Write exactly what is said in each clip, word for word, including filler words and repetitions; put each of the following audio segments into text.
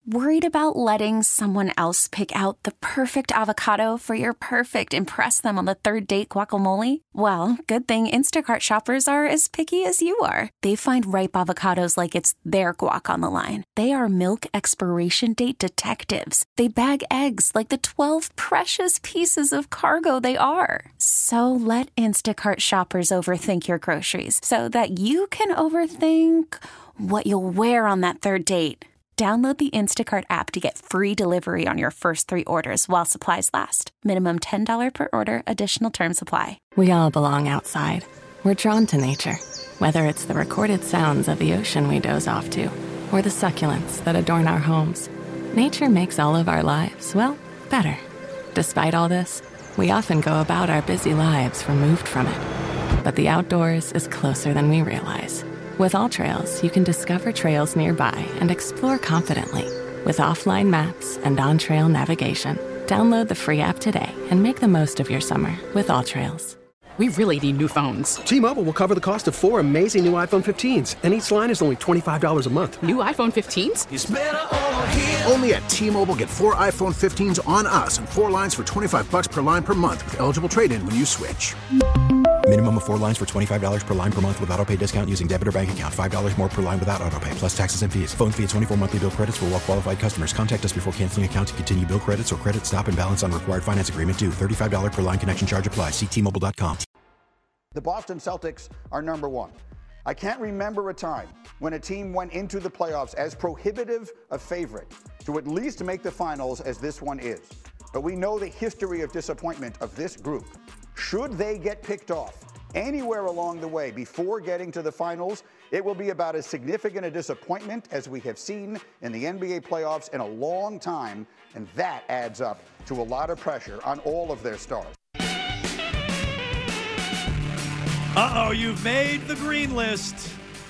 Worried about letting someone else pick out the perfect avocado for your perfect impress them on the third date guacamole? Well, good thing Instacart shoppers are as picky as you are. They find ripe avocados like it's their guac on the line. They are milk expiration date detectives. They bag eggs like the twelve precious pieces of cargo they are. So let Instacart shoppers overthink your groceries so that you can overthink what you'll wear on that third date. Download the Instacart app to get free delivery on your first three orders while supplies last. Minimum ten dollars per order. Additional terms apply. We all belong outside. We're drawn to nature. Whether it's the recorded sounds of the ocean we doze off to, or the succulents that adorn our homes, nature makes all of our lives, well, better. Despite all this, we often go about our busy lives removed from it. But the outdoors is closer than we realize. With AllTrails, you can discover trails nearby and explore confidently. With offline maps and on-trail navigation, download the free app today and make the most of your summer with AllTrails. We really need new phones. T-Mobile will cover the cost of four amazing new iPhone fifteens, and each line is only twenty-five dollars a month. New iPhone fifteens? It's better over here. Only at T-Mobile, get four iPhone fifteens on us and four lines for twenty-five dollars per line per month with eligible trade-in when you switch. Minimum of four lines for twenty-five dollars per line per month with autopay discount using debit or bank account. five dollars more per line without autopay, plus taxes and fees. Phone fee at twenty-four monthly bill credits for well-qualified customers. Contact us before canceling account to continue bill credits or credit stop and balance on required finance agreement due. thirty-five dollars per line connection charge applies. See T Mobile dot com. The Boston Celtics are number one. I can't remember a time when a team went into the playoffs as prohibitive a favorite to at least make the finals as this one is. But we know the history of disappointment of this group. Should they get picked off anywhere along the way before getting to the finals, it will be about as significant a disappointment as we have seen in the N B A playoffs in a long time, and that adds up to a lot of pressure on all of their stars. Uh-oh, you've made the green list.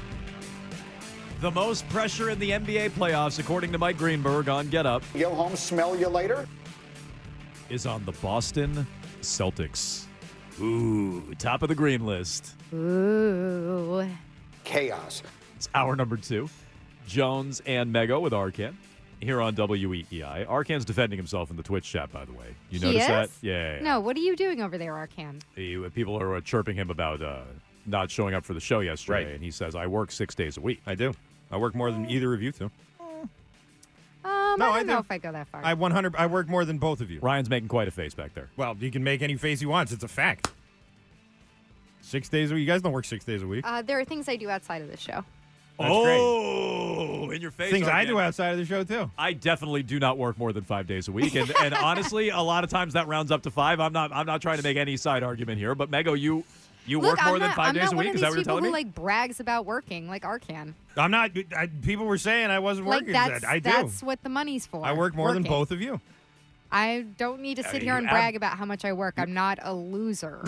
The most pressure in the N B A playoffs, according to Mike Greenberg on Get Up. Go home, smell you later. Is on the Boston Celtics. Ooh, top of the green list. Ooh. Chaos. It's hour number two. Jones and Mego with Arcan here on W E E I. Arcan's defending himself in the Twitch chat, by the way. You He notice is? that? Yeah, yeah, yeah. No, what are you doing over there, Arcan? He, people are uh, chirping him about uh, not showing up for the show yesterday, Right. and he says, I work six days a week. I do. I work more than either of you two. Um, No, I don't I know do. if I go that far. I one hundred. I work more than both of you. Ryan's making quite a face back there. Well, you can make any face he wants. It's a fact. Six days a week. You guys don't work six days a week. Uh, there are things I do outside of the show. That's oh, great. in your face. Things I Arcan. do outside of the show too. I definitely do not work more than five days a week, and, and honestly, a lot of times that rounds up to five. I'm not. I'm not trying to make any side argument here, but Mego, you you Look, work more I'm than not, 5 I'm days not a one week. of Is these that what you're people telling who me? like brags about working like Arcan. I'm not. I, people were saying I wasn't Like working. that's I do. that's what the money's for. I work more than working. both of you. I don't need to I sit mean, here you and ab- brag about how much I work. I'm not a loser.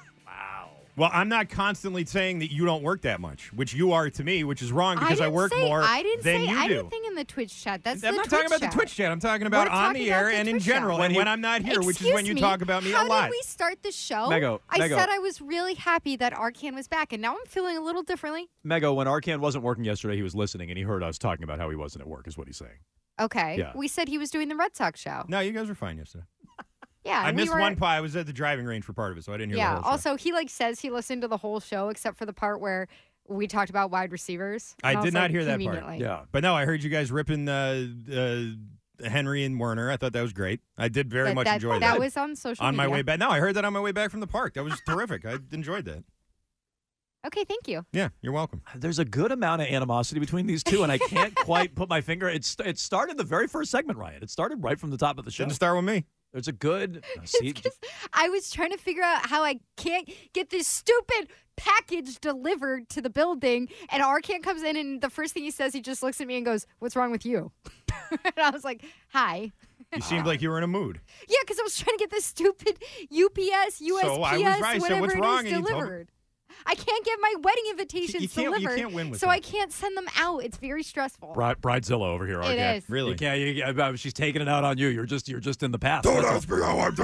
Well, I'm not constantly saying that you don't work that much, which you are to me, which is wrong because I, didn't work say, more I didn't than say you do. anything in the Twitch chat. That's I'm the not Twitch talking about chat. the Twitch chat. I'm talking about We're on talking the about air the and in Twitch chat. general, When and he- when I'm not here, which is Excuse when you me, talk about me how a lot. did we start the show? Mego, I Mego. said I was really happy that Arcan was back, and now I'm feeling a little differently. Mego, when Arcan wasn't working yesterday, he was listening, and he heard us talking about how he wasn't at work, is what he's saying. Okay. Yeah. We said he was doing the Red Sox show. No, you guys were fine yesterday. Yeah. I we missed were, one part. I was at the driving range for part of it, so I didn't hear Yeah. the whole show. Also, he like says he listened to the whole show except for the part where we talked about wide receivers. I And did was not like, hear that part. conveniently. Yeah. But no, I heard you guys ripping uh, uh, Henry and Werner. I thought that was great. I did very That- much that, enjoy that that. was on social on my media. way back. No, I heard that on my way back from the park. That was terrific. I enjoyed that. Okay, thank you. Yeah, you're welcome. There's a good amount of animosity between these two, and I can't quite put my finger. It's it started the very first segment, Ryan. It started right from the top of the show. Didn't start with me. There's a good. uh, see, It's 'cause I was trying to figure out how I can't get this stupid package delivered to the building, and Arcan comes in, and the first thing he says, he just looks at me and goes, "What's wrong with you?" And I was like, "Hi." You seemed like you were in a mood. Yeah, because I was trying to get this stupid U P S, U S P S, So I was right. So whatever what's it is wrong? And you told me- delivered. I can't get my wedding invitations You can't- you delivered, can't win with so that. I can't send them out. It's very stressful. Bride, Bridezilla over here, It Arcan. is. Really? You can't. You, uh, she's taking it out on you. You're just. You're just in the past. Don't That's ask me how I'm doing.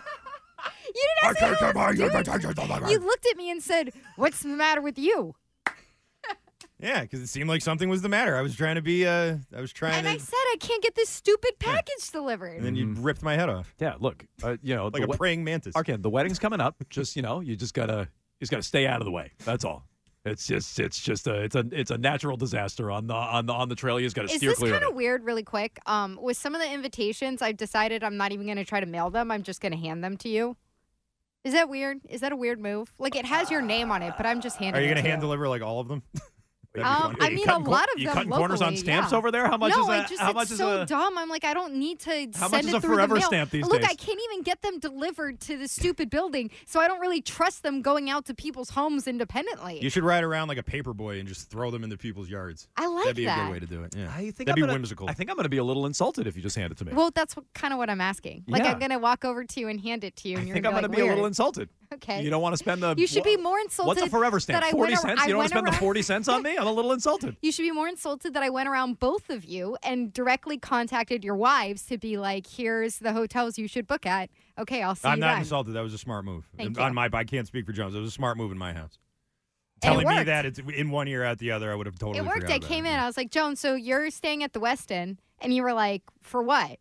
You didn't ask me how I was doing. You looked at me and said, "What's the matter with you?" Yeah, because it seemed like something was the matter. I was trying to be, uh, I was trying And to. I said I can't get this stupid package delivered. And then you ripped my head off. Yeah, look, uh, you know, Like the a we- praying mantis. Arkan, the wedding's coming up. Just, you know, you just gotta, you just gotta stay out of the way. That's all. It's just, it's just a, it's a, it's a natural disaster on the, on the, on the trail. You just gotta Is steer this clear kind of of it. weird, really quick? Um, with some of the invitations, I've decided I'm not even going to try to mail them. I'm just going to hand them to you. Is that weird? Is that a weird move? Like, it has your name on it, but I'm just handing Are you it going to to hand deliver like all of them? That'd be Um, fun. I You mean, a cutting cor- lot of you them cutting corners on locally, stamps yeah. over there? How much no, is I that? just, How it's much is so a, dumb. I'm like, I don't need to How send much is it a through forever the mail. stamp these Look, days? I can't even get them delivered to the stupid building, so I don't really trust them going out to people's homes independently. You should ride around like a paper boy and just throw them into people's yards. I like That'd be that. a good way to do it. Yeah. I think That'd I'm be gonna, whimsical. I think I'm going to be a little insulted if you just hand it to me. Well, that's what, kind of what I'm asking. Like, Yeah. I'm going to walk over to you and hand it to you, I and you're think I'm going going to to be like, a little weird. insulted. Okay. You don't want to spend the. You should be wha- more insulted. What's a forever stamp? that I Forty went ar- cents. I You don't want went to spend the around- forty cents on me? I'm a little insulted. You should be more insulted that I went around both of you and directly contacted your wives to be like, here's the hotels you should book at. Okay, I'll see I'm you not then. insulted. That was a smart move. Thank on you. my, I can't speak for Jones. It was a smart move in my house. And it Telling me worked. that it's in one ear out the other, I would have totally. It worked. forgot I about came it. in. I was like, Joan, so you're staying at the Westin. And you were like, for what?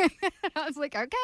I was like, okay.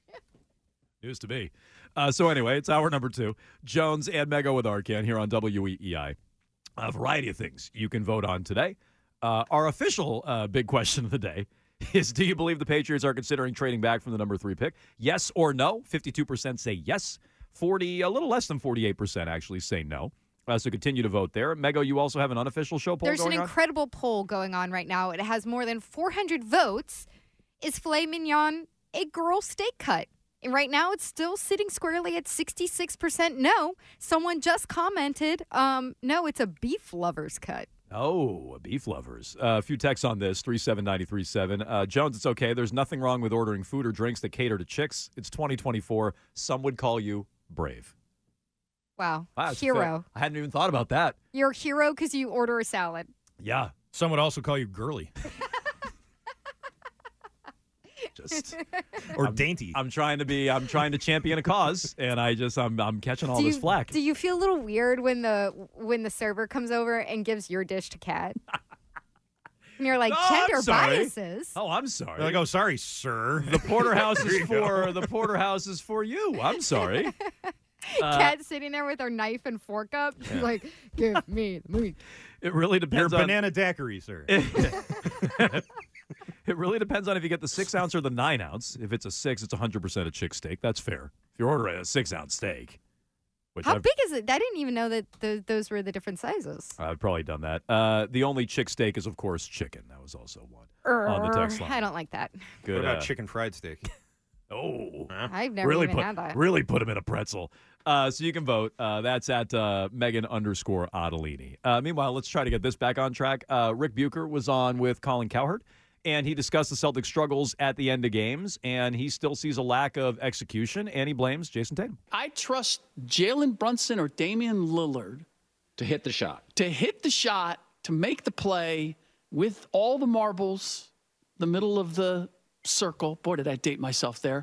Used to be. Uh, so anyway, it's hour number two. Jones and Mego with Arkan here on W E E I. A variety of things you can vote on today. Uh, our official uh, big question of the day is, do you believe the Patriots are considering trading back from the number three pick? Yes or no? fifty-two percent say yes. forty, a little less than forty-eight percent actually say no. Uh, so continue to vote there. Mego, you also have an unofficial show poll There's going an on? incredible poll going on right now. It has more than four hundred votes. Is filet mignon a girl steak cut? And right now, it's still sitting squarely at sixty-six percent no. Someone just commented, um, no, it's a beef lover's cut. Oh, beef lovers. Uh, a few texts on this, three seven nine three seven. Uh, Jones, it's okay. There's nothing wrong with ordering food or drinks that cater to chicks. It's twenty twenty-four. Some would call you brave. Wow. Wow, that's hero. fair. I hadn't even thought about that. You're a hero because you order a salad. Yeah. Some would also call you girly Just or I'm- dainty. I'm trying to be, I'm trying to champion a cause, and I just, I'm, I'm catching all do this you, flack. Do you feel a little weird when the when the server comes over and gives your dish to Kat? And you're like, Oh, I'm gender sorry. biases. Oh, I'm sorry. They're like, oh, sorry, sir. The porterhouse There is you go. for, the porterhouse is for you. I'm sorry. Uh, Kat sitting there with her knife and fork up. She's like, give me the meat. It really Your depends on. banana daiquiri, sir. It really depends on if you get the six ounce or the nine ounce. If it's a six, it's one hundred percent a chick steak. That's fair. If you're ordering a six ounce steak, which How I've, big is it? I didn't even know that th- those were the different sizes. I've probably done that. Uh, the only chick steak is, of course, chicken. That was also one on the text line. I don't like that. Good. What about uh, chicken fried steak? Oh, I've never really even put, had that. Really put him in a pretzel. Uh, so you can vote. Uh, that's at uh, Megan underscore Ottolini. Uh, meanwhile, let's try to get this back on track. Uh, Rick Bucher was on with Colin Cowherd, and he discussed the Celtics' struggles at the end of games, and he still sees a lack of execution, and he blames Jason Tatum. I trust Jalen Brunson or Damian Lillard to hit the shot. to hit the shot, to make the play with all the marbles, the middle of the circle. Boy, did I date myself there.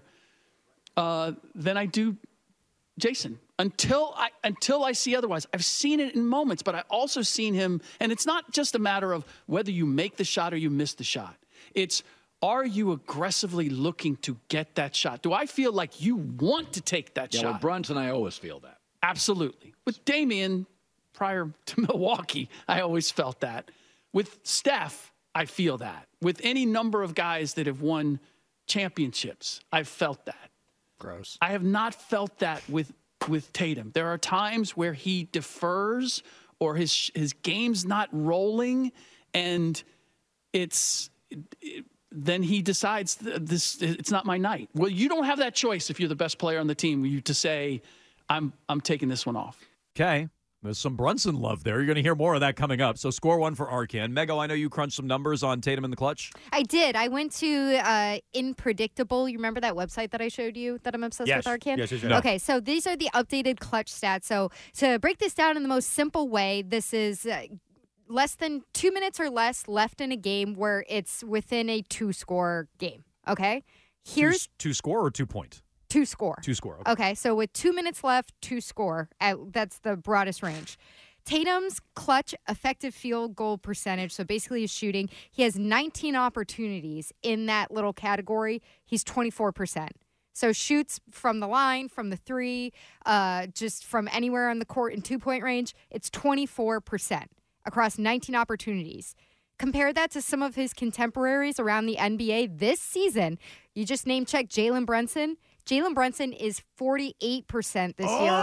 Uh, then I do Jason. Until I until I see otherwise. I've seen it in moments, but I also seen him, and it's not just a matter of whether you make the shot or you miss the shot. It's, are you aggressively looking to get that shot? Do I feel like you want to take that Yeah, shot? with Brunson, I always feel that. Absolutely. With Damian, prior to Milwaukee, I always felt that. With Steph, I feel that. With any number of guys that have won championships, I've felt that. Gross. I have not felt that with with Tatum. There are times where he defers or his his game's not rolling, and it's it, then he decides this it's not my night. Well, you don't have that choice if you're the best player on the team. You to say, I'm I'm taking this one off. Okay. There's some Brunson love there. You're going to hear more of that coming up. So score one for Arkan. Mego, I know you crunched some numbers on Tatum in the clutch. I did. I went to uh, Inpredictable. You remember that website that I showed you that I'm obsessed Yes. with, Arkan? Yes, yes, yes. No. Okay, so these are the updated clutch stats. So to break this down in the most simple way, this is uh, less than two minutes or less left in a game where it's within a two-score game. Okay? Here's two, two score or two point? two score. Two score. Okay. Okay, so with two minutes left, two score. At, that's the broadest range. Tatum's clutch effective field goal percentage, so basically his shooting, he has nineteen opportunities in that little category. He's twenty-four percent. So shoots from the line, from the three, uh, just from anywhere on the court in two-point range, it's twenty-four percent across nineteen opportunities. Compare that to some of his contemporaries around the N B A this season. You just name-check Jalen Brunson. Jalen Brunson is forty-eight percent this year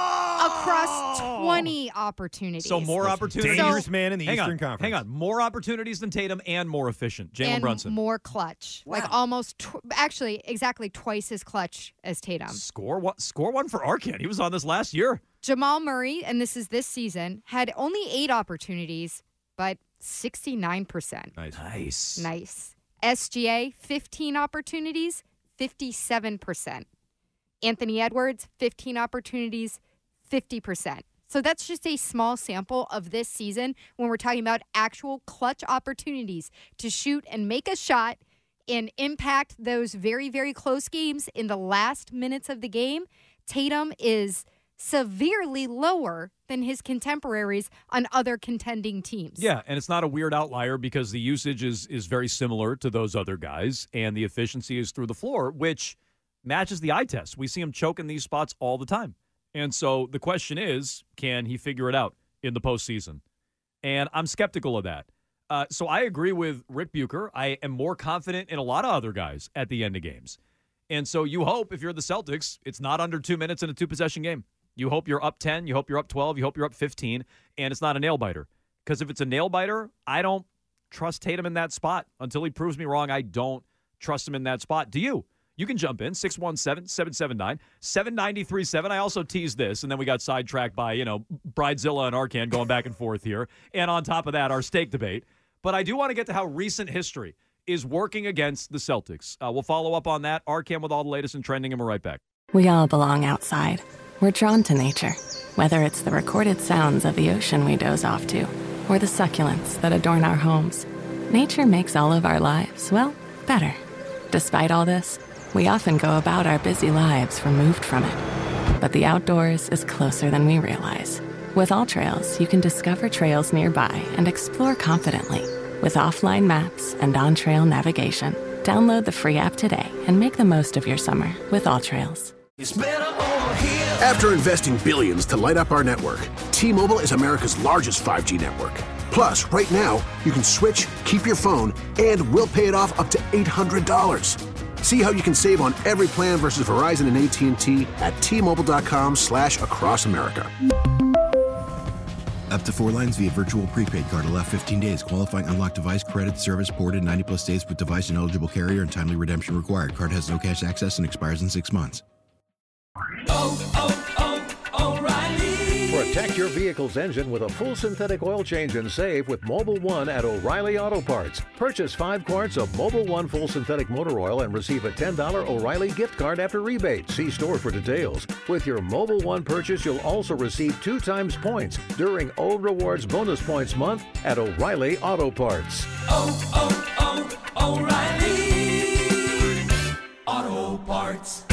across twenty opportunities. So more opportunities. Dangerous man in the hang Eastern on, Conference. Hang on. More opportunities than Tatum and more efficient. Jalen and Brunson. more clutch. Wow. Like almost, tw- actually, exactly twice as clutch as Tatum. Score one, score one for Arkin. He was on this last year. Jamal Murray, and this is this season, had only eight opportunities, but sixty-nine percent. Nice. Nice. Nice. S G A, fifteen opportunities, fifty-seven percent. Anthony Edwards, fifteen opportunities, fifty percent. So that's just a small sample of this season when we're talking about actual clutch opportunities to shoot and make a shot and impact those very, very close games in the last minutes of the game. Tatum is severely lower than his contemporaries on other contending teams. Yeah, and it's not a weird outlier because the usage is is very similar to those other guys, and the efficiency is through the floor, which matches the eye test. We see him choke in these spots all the time. And so the question is, can he figure it out in the postseason? And I'm skeptical of that. Uh, so I agree with Rick Bucher. I am more confident in a lot of other guys at the end of games. And so you hope, if you're the Celtics, it's not under two minutes in a two-possession game. You hope you're up ten, you hope you're up twelve, you hope you're up fifteen, and it's not a nail-biter. Because if it's a nail-biter, I don't trust Tatum in that spot. Until he proves me wrong, I don't trust him in that spot. Do you? You can jump in, six one seven, seven seven nine, seven nine three seven. I also teased this, and then we got sidetracked by, you know, Bridezilla and Arkan going back and forth here. And on top of that, our steak debate. But I do want to get to how recent history is working against the Celtics. Uh, we'll follow up on that. Arkan with all the latest and trending, and we're right back. We all belong outside. We're drawn to nature, whether it's the recorded sounds of the ocean we doze off to, or the succulents that adorn our homes. Nature makes all of our lives, well, better. Despite all this, we often go about our busy lives removed from it. But the outdoors is closer than we realize. With AllTrails, you can discover trails nearby and explore confidently. With offline maps and on-trail navigation, download the free app today and make the most of your summer with AllTrails. It's better over here. After investing billions to light up our network, T-Mobile is America's largest five G network. Plus, right now, you can switch, keep your phone, and we'll pay it off up to eight hundred dollars. See how you can save on every plan versus Verizon and A T and T at T-Mobile.com slash across America. Up to four lines via virtual prepaid card. Allow fifteen days. Qualifying unlocked device credit service ported ninety plus days with device and eligible carrier and timely redemption required. Card has no cash access and expires in six months. Oh, oh, oh, O'Reilly. Protect your vehicle's engine with a full synthetic oil change and save with Mobil one at O'Reilly Auto Parts. Purchase five quarts of Mobil one full synthetic motor oil and receive a ten dollars O'Reilly gift card after rebate. See store for details. With your Mobil one purchase, you'll also receive two times points during O Rewards Bonus Points Month at O'Reilly Auto Parts. Oh, oh, oh, O'Reilly Auto Parts.